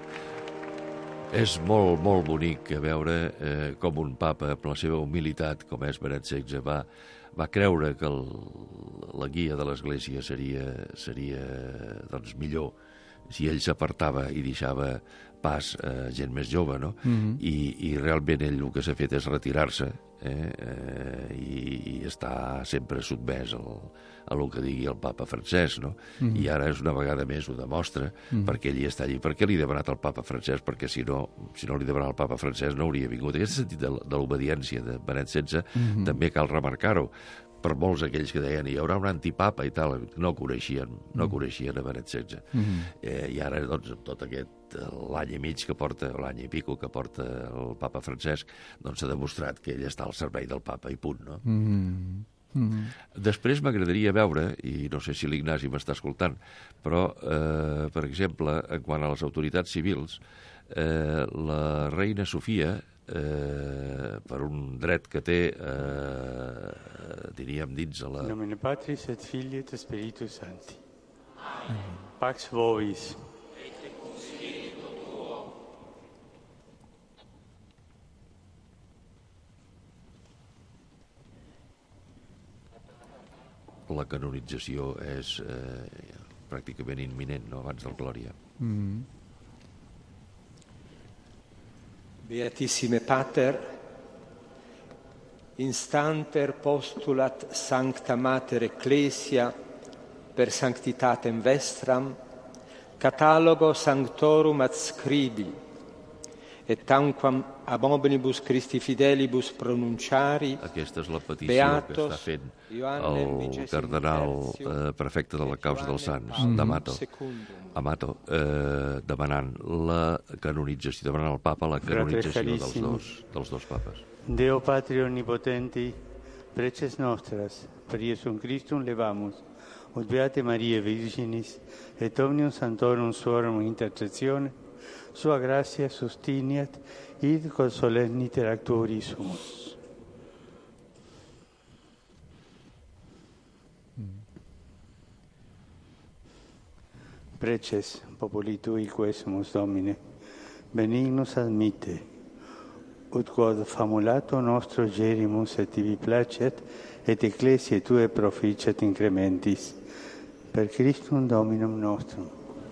És molt, molt bonic veure com un papa, amb la seva humilitat, com és Benet XVI, va creure que la guia de l'Església seria doncs, millor si ell s'apartava i deixava pas a gent més jove, no? I realment ell el que s'ha fet és retirar-se i està sempre sotmès a el que digui el papa Francesc, no? I ara és una vegada més ho demostra, perquè ell està allí. Per què li ha demanat al papa Francesc? Perquè si no li demanava al papa Francesc no hauria vingut. Aquest sentit de l'obediència de Benet XVI també cal remarcar-ho. Per molts aquells que deien hi haurà un antipapa i tal, no coneixien a Benet XVI. I ara, doncs, amb tot aquest l'any i mig que porta, l'any i pico que porta el papa Francesc, doncs s'ha demostrat que ell està al servei del papa i punt, no? Després m'agradaria veure, i no sé si l'Ignasi m'està escoltant, però, per exemple, en quant a les autoritats civils, la reina Sofia, per un dret que té, diríem, dins a la... In nomine Patris et Filii et Spiritus Sancti. Pax vobis. La canonització és pràcticament imminent, no?, abans del Glòria. Beatissime Pater, instanter postulat Sancta Mater Ecclesia per sanctitatem vestram, catalogo sanctorum adscribi, et tanquam ab omnibus Christi fidelibus pronunciari. Aquesta és la petició que està fent el cardenal prefecte de la causa dels sants, Amato, demanant la canonització, demanant al papa la canonització dels dos papes. Deo Patri Onnipotenti, preces nostras, per Iesum Christum levamus, ut Beate Maria Virginis, et omnium santorum suorum intercessione, sua gratia sustiniat, id col solemniter acturi sumus. Preces populi tui quesumus, Domine, benignus admitte, ut quod famulato nostro gerimus et tibi placet, et ecclesiae tue proficet incrementis, per Christum Dominum nostrum.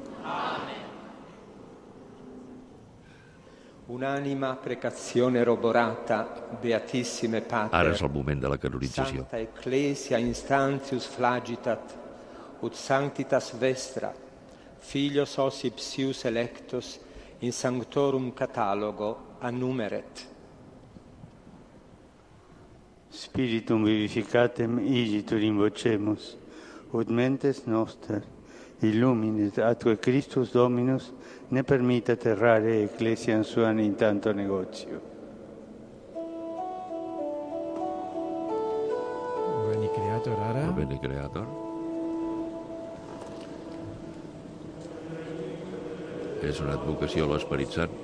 Unanima precazione roborata, beatissime Pater. Ara és el moment de la canonització. Sancta Ecclesia instantius flagitat, ut sanctitas vestra, filios ossipsius electus, in sanctorum catalogo annumeret. Spiritum vivificatem igitur invocemus, ut mentes noster illuminet atque Christus Dominus ne permittat errare ecclesiam suam in tanto negotio. Veni Creator ara. Veni Creator. És una advocació a l'Esperit Sant.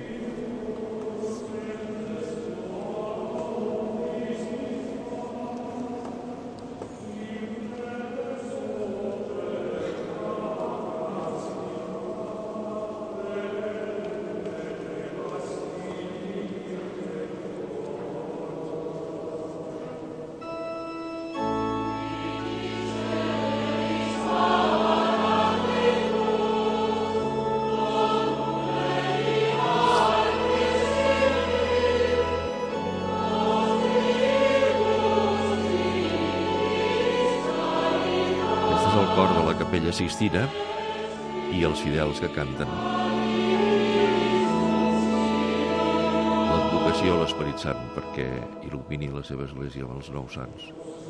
Capella Sixtina i els fidels que canten l'advocació a l'Esperit Sant perquè il·lumini la seva església amb els nous sants.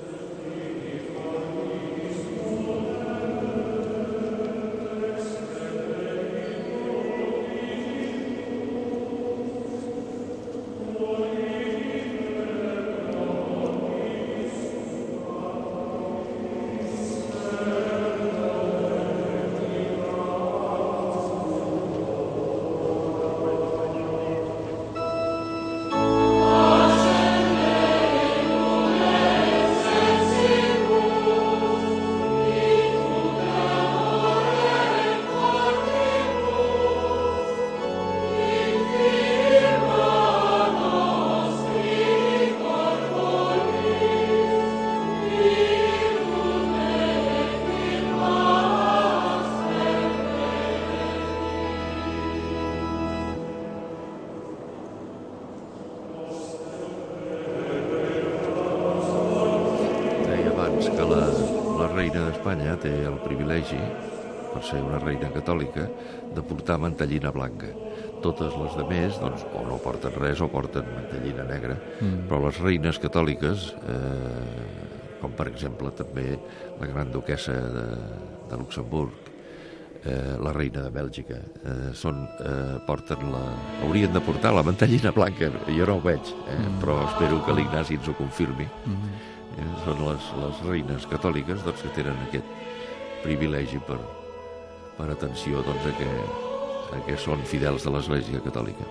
Espanya té el privilegi, per ser una reina catòlica, de portar mantellina blanca. Totes les demés, doncs, o no porten res o porten mantellina negra, però les reines catòliques, com per exemple també la gran duquessa de Luxemburg, la reina de Bèlgica, haurien de portar la mantellina blanca. Jo no ho veig, però espero que l'Ignasi ens ho confirmi. Són les reines catòliques que tenen aquest privilegi per atenció a que són fidels de l'Església Catòlica.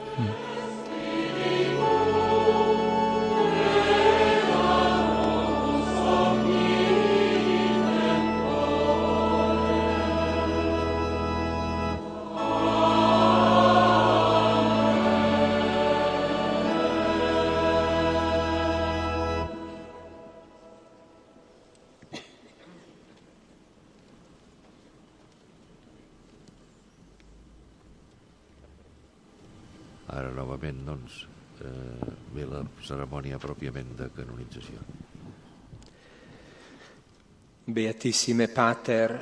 Ara, novament, ve la cerimònia pròpiament de canonització. Beatissime Pater,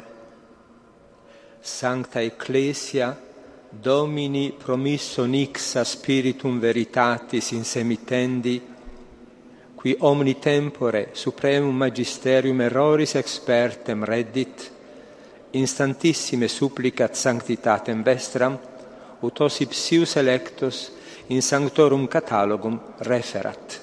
Sancta Ecclesia, Domini promisso nixa Spiritum Veritatis in semittendi, qui omni tempore supremum magisterium erroris expertem reddit, instantissime supplicat sanctitatem vestram, ut ossipsius electus in sanctorum catalogum referat.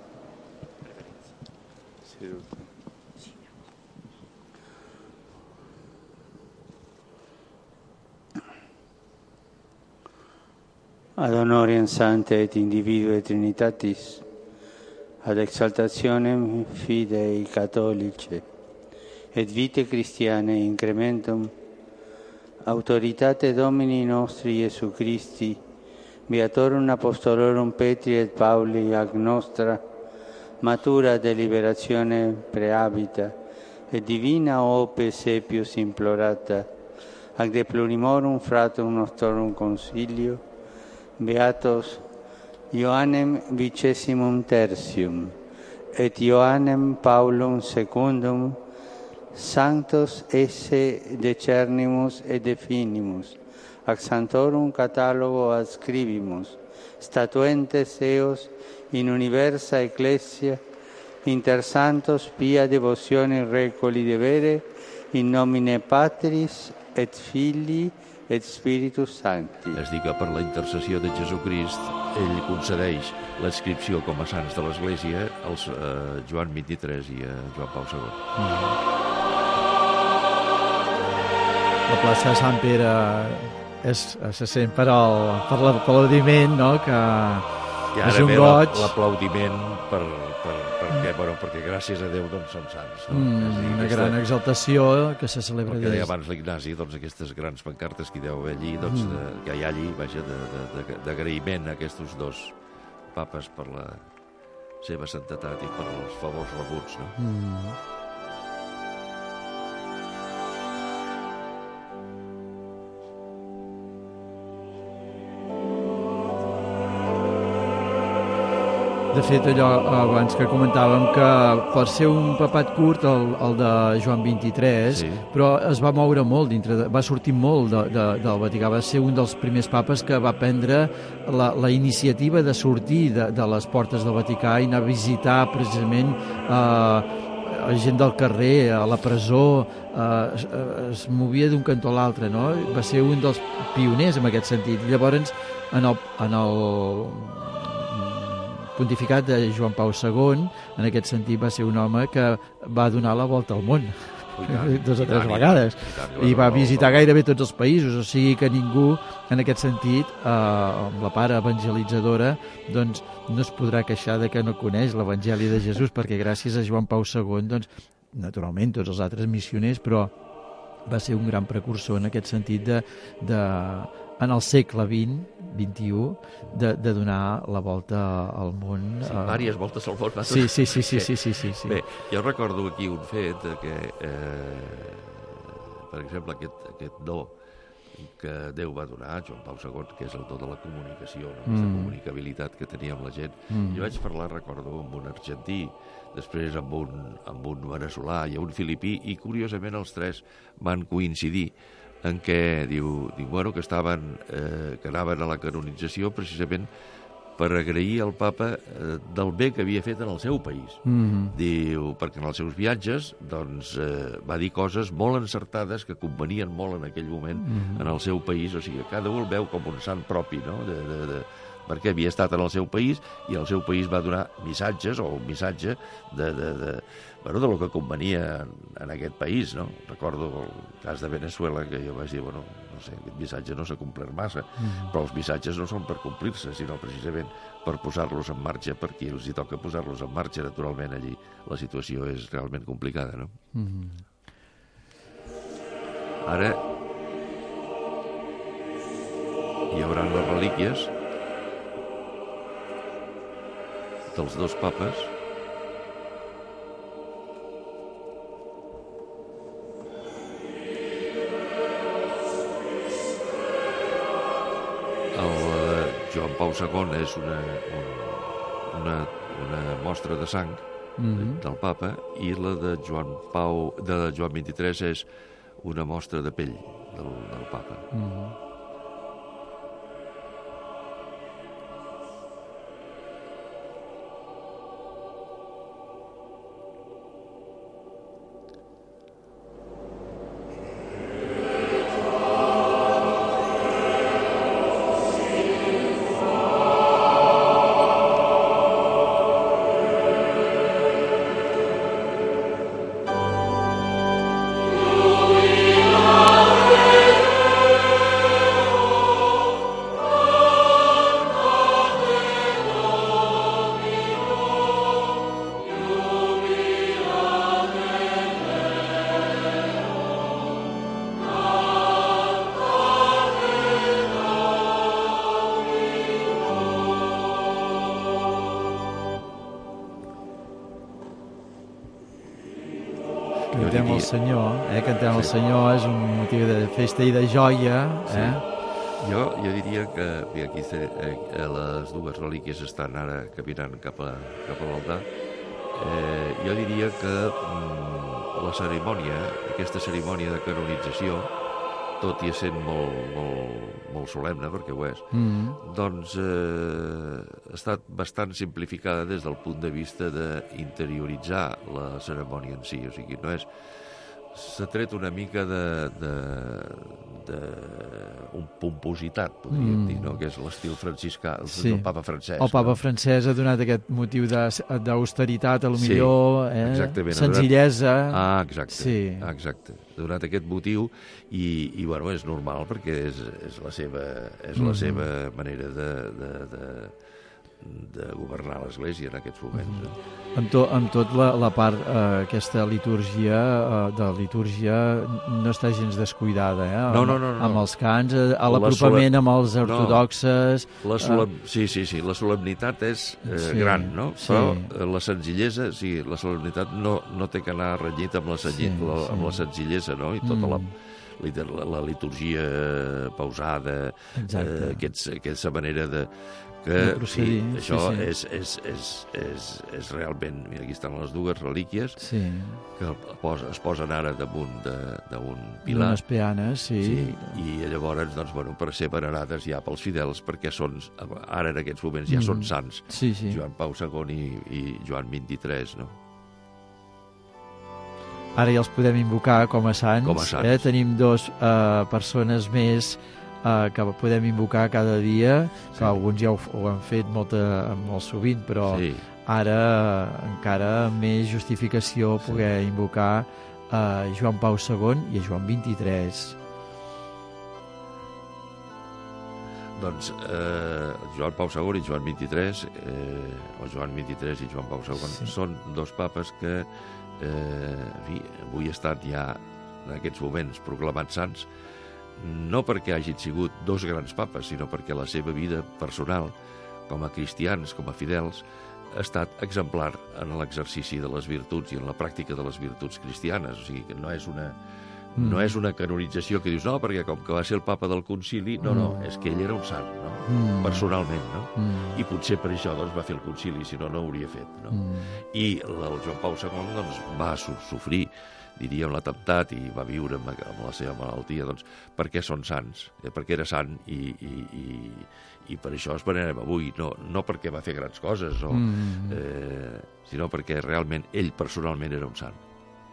Ad honorem Sanctae et individue Trinitatis, ad exaltationem fidei catholice, et vitae Christianae incrementum, autoritate Domini nostri Iesu Christi, Beatorum Apostolorum Petri et Pauli ag nostra, matura deliberazione preabita, et divina ope sepius implorata, ac de plurimorum fratum nostrorum consilio, beatos Ioannem vicesimum tertium, et Ioannem Paulum secundum, sanctos esse decernimus et definimus, ac santorum catalogo adscribimus, statuentes eos in universa ecclesia, inter santos pia devocione recoli devere, in nomine Patris et Filii et Spiritus Sancti. És dir, que per la intercessió de Jesucrist, ell concedeix l'adscripció com a sants de l'Església als Joan 23 i a Joan Pau II. La plaça de Sant Pere se sent per l'aplaudiment, no?, que és un goig. L'aplaudiment perquè gràcies a Déu doncs són sants. No? Una gran exaltació que se celebra. El que deia abans l'Ignasi, doncs aquestes grans pancartes que hi deu haver allí, doncs, que hi ha allí, vaja, d'agraïment a aquests dos papes per la seva santetat i per els favors rebuts, no? De fet, allò abans que comentàvem que per ser un papat curt, el de Joan 23, sí, però es va moure molt va sortir molt del Vaticà, va ser un dels primers papes que va prendre la iniciativa de sortir de les portes del Vaticà i anar a visitar precisament gent del carrer, a la presó, es movia d'un cantó a l'altre, no? Va ser un dels pioners en aquest sentit. Llavors, en el pontificat de Joan Pau II, en aquest sentit va ser un home que va donar la volta al món dues o tres vegades i va visitar gairebé tots els països, o sigui que ningú en aquest sentit, amb la part evangelitzadora, doncs no es podrà queixar de que no coneix l'Evangeli de Jesús, perquè gràcies a Joan Pau II, doncs, naturalment tots els altres missioners, però va ser un gran precursor en aquest sentit en el segle XXI, de donar la volta al món. Sí, diverses voltes al món. Sí. Bé, jo recordo aquí un fet que, per exemple, aquest do que Déu va donar a Joan Pau II, que és el do de la comunicació, aquesta comunicabilitat que tenia amb la gent. Jo vaig parlar, recordo, amb un argentí, després amb un veneçolà i un filipí, i curiosament els tres van coincidir en què diu bueno, que anaven a la canonització precisament per agrair al papa del bé que havia fet en el seu país. Diu, perquè en els seus viatges doncs, va dir coses molt encertades que convenien molt en aquell moment en el seu país, o sigui, cada un el veu com un sant propi, no?, perquè havia estat en el seu país i el seu país va donar missatges o un missatge de lo que convenia en aquest país, no? Recordo el cas de Venezuela, que jo vaig dir, no sé, aquest missatge no s'ha complert massa, però els missatges no són per complir-se, sinó precisament per posar-los en marxa, perquè els hi toca posar-los en marxa. Naturalment, allí la situació és realment complicada, no? Ara hi haurà les relíquies dels dos papes. El Joan Pau II és una mostra de sang del papa, i la de Joan 23 és una mostra de pell del papa. Senyor, cantem el Senyor és un motiu de festa i de joia. Jo diria que aquí les dues relíquies estan ara caminant cap a l'altar. Jo diria que la cerimònia, aquesta cerimònia de canonització, tot i essent molt solemne, perquè ho és, doncs ha estat bastant simplificada des del punt de vista d'interioritzar la cerimònia en si. O sigui, no és... S'ha tret una mica d'un pompositat, podríem dir, no? Que és l'estil franciscà, del papa francès. El papa francès ha donat aquest motiu d'austeritat, a lo millor, senzillesa. Exacte. Ha donat aquest motiu i bueno, és normal perquè és la seva manera de governar l'Església en aquests moments. Amb tot la part aquesta litúrgia no està gens descuidada, No. Amb els cants, a l'apropament amb els ortodoxes... Sí, la solemnitat és gran, no? Però la senzillesa, la solemnitat no té que anar renyit amb la senzillesa, no? I tota la liturgia pausada, aquesta manera de... això és realment... Mira, aquí estan les dues relíquies que es posen ara damunt d'un pilar. Unes peanes, i llavors, doncs, per ser venerades ja pels fidels, perquè ara en aquests moments ja són sants. Joan Pau II i Joan XXIII, no? Ara ja els podem invocar com a sants. Tenim dues persones més que podem invocar cada dia, que alguns ja ho han fet molt sovint, però ara encara més justificació poder invocar a Joan Pau II i a Joan XXIII. Doncs Joan Pau II i Joan XXIII, o Joan XXIII i Joan Pau II, són dos papes que avui estan ja en aquests moments proclamats sants, no perquè hagin sigut dos grans papes, sinó perquè la seva vida personal, com a cristians, com a fidels, ha estat exemplar en l'exercici de les virtuts i en la pràctica de les virtuts cristianes. O sigui, que no és una canonització que dius, no, perquè com que va ser el papa del concili, no, és que ell era un sant, no? Personalment, no? I potser per això doncs, va fer el concili, si no, no ho hauria fet, no? I el Joan Pau II doncs, va sofrir, diríem, l'atemptat i va viure amb la seva malaltia, doncs, perquè són sants, perquè era sant i per això es venerem avui, no perquè va fer grans coses, sinó perquè realment ell personalment era un sant.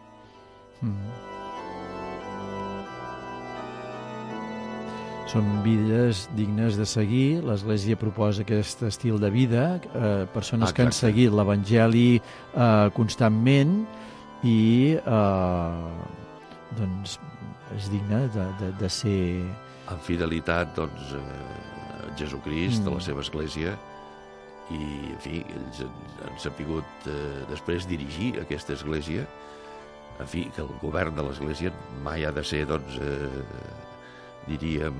Són vides dignes de seguir. L'Església proposa aquest estil de vida, persones que han seguit l'Evangeli constantment i doncs és digne de ser... En fidelitat, doncs, a Jesucrist, a la seva Església, i, en fi, ells han sabut després dirigir aquesta Església. En fi, que el govern de l'Església mai ha de ser, doncs, diríem,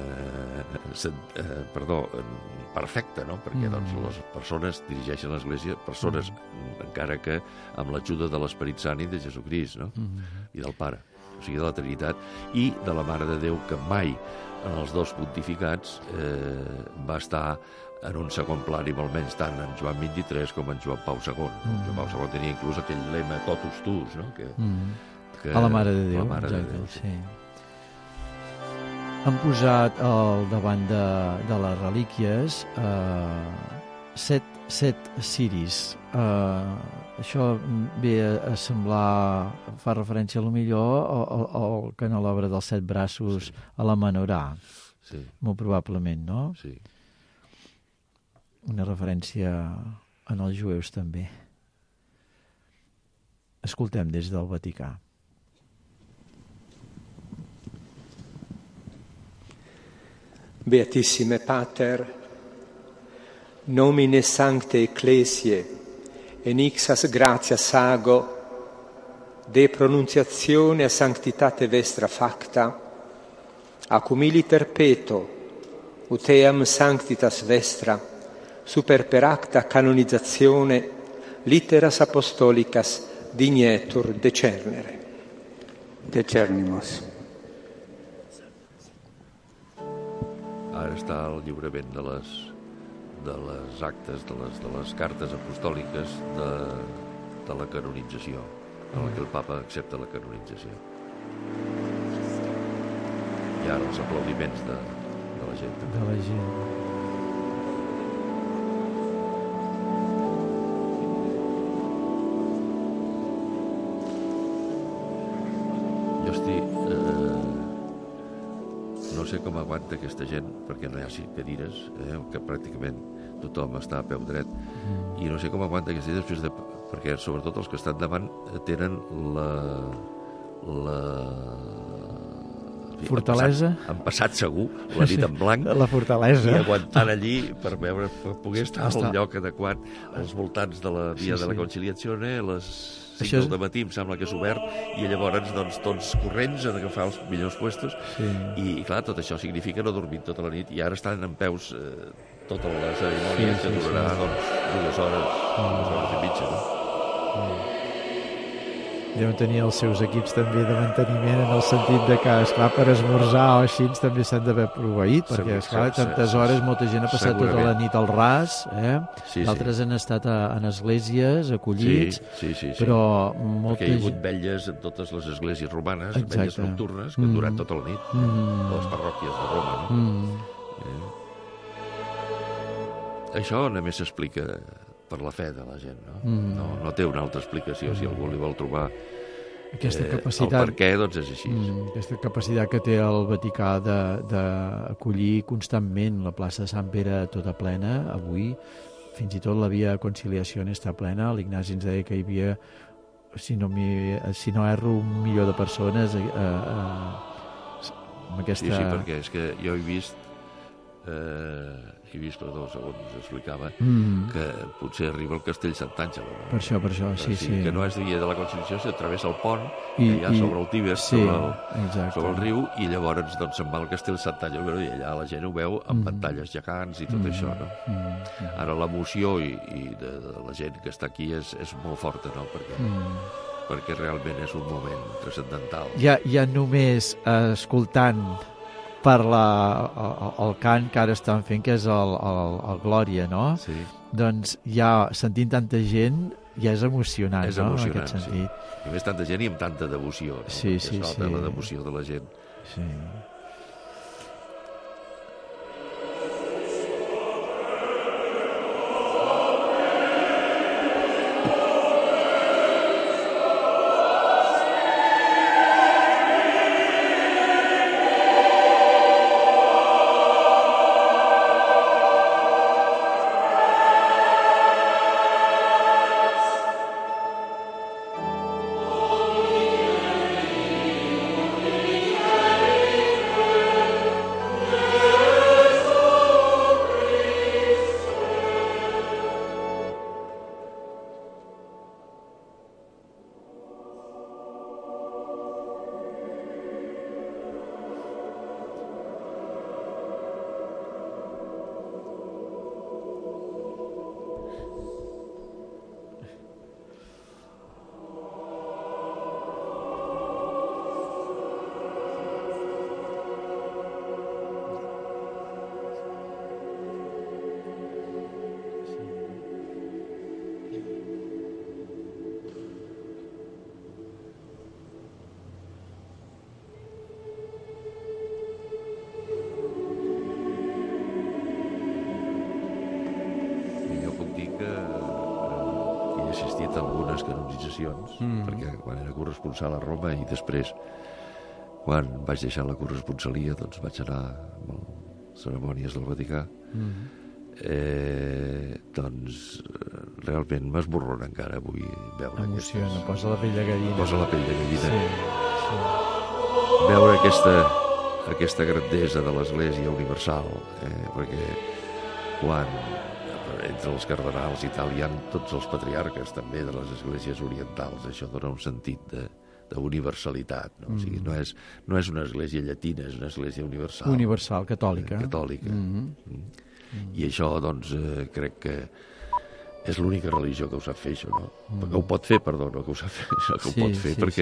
perfecte, no? Perquè doncs, les persones dirigeixen l'Església, persones encara que amb l'ajuda de l'Esperit Sant i de Jesucrist, no? I del Pare, o sigui, de la Trinitat, i de la Mare de Déu, que mai en els dos pontificats va estar en un segon pla, ni molt menys tant en Joan XXIII com en Joan Pau II. Joan Pau II tenia inclús aquell lema totus tuus, no? A la Mare de Déu, exacte, sí. Han posat al davant de les relíquies 7 ciris. Això ve a semblar, fa referència a lo millor al canelobre dels 7 braços a la menorà. Sí. Molt probablement, no? Sí. Una referència en els jueus també. Escoltem des del Vaticà. Beatissime Pater, nomine sancte ecclesiae, en ixas gratia sago, de pronunziazione a sanctitate vestra facta, ac humili perpetuo, ut eam sanctitas vestra, super per acta canonizzazione, litteras apostolicas dignetur decernere. Decernimos. Ara està el lliurament de les actes, de les cartes apostòliques de la canonització, en què el papa accepta la canonització. I ara els aplaudiments de la gent. De la gent. Jo estic... no sé com aguanta aquesta gent, perquè no hi ha cadires, que pràcticament tothom està a peu dret, i no sé com aguanta aquesta gent després de... perquè sobretot els que estan davant tenen la fortalesa. Han passat segur la nit en blanc. La fortalesa. I aguantant allí per poder estar al lloc adequat als voltants de la via de la conciliació, a les 5 del matí em sembla que és obert, i llavors doncs tots corrents han d'agafar els millors puestos, i clar, tot això significa no dormir tota la nit, i ara estan en peus tota la cerimònia, que durarà doncs 2 hores i mitja, no? Deuen tenir els seus equips també de manteniment, en el sentit de que, esclar, per esmorzar o així també s'han d'haver proveït, perquè, esclar, tantes hores molta gent ha passat tota la nit al ras, d'altres han estat en esglésies, acollits, però molta gent... Perquè hi ha hagut vetlles en totes les esglésies romanes, vetlles nocturnes, que han durat tota la nit, a les parròquies de Roma, no? Això només s'explica per la fe de la gent, no? No té una altra explicació, si algú li vol trobar el per què, doncs és així. Aquesta capacitat que té el Vaticà d'acollir constantment la plaça de Sant Pere tota plena, avui, fins i tot la via Conciliació està plena. L'Ignasi ens deia que hi havia, si no erro, 1 milió de persones amb aquesta... Sí, perquè és que jo he vist, segons explicava, que potser arriba al Castell Sant Àngel. Per això, sí. Que no és via de la Conciliació, si travessa el pont, allà sobre el Tíber, sobre el riu, i llavors doncs se'n va al Castell Sant Àngel, i allà la gent ho veu amb pantalles gegants i tot això, no? Ara l'emoció i de la gent que està aquí és molt forta, no? Perquè realment és un moment transcendental. Ja només escoltant per el cant que ara estan fent, que és el Glòria, no? Sí. Doncs ja sentint tanta gent ja és emocionant, no? En aquest sentit. I més tanta gent i amb tanta devoció, no? Sí. La devoció de la gent. Sí. assistit a algunes canonitzacions, perquè quan era corresponsal a Roma i després, quan vaig deixar la corresponsalia, doncs vaig anar a cerimònies del Vaticà. Doncs realment m'esborrona encara avui veure emociona, posa la pell de gallina. Posa la pell de gallina. Sí. Veure aquesta grandesa de l'Església Universal, perquè quan entre els cardenals i tal hi ha tots els patriarques també de les esglésies orientals, això dona un sentit d'universalitat, no? O sigui, no és una església llatina, és una església universal. Universal, catòlica. Catòlica. I això, doncs, crec que és l'única religió que ho sap fer, això, no? Que ho pot fer, perdó, no que ho sap fer, que ho pot fer, perquè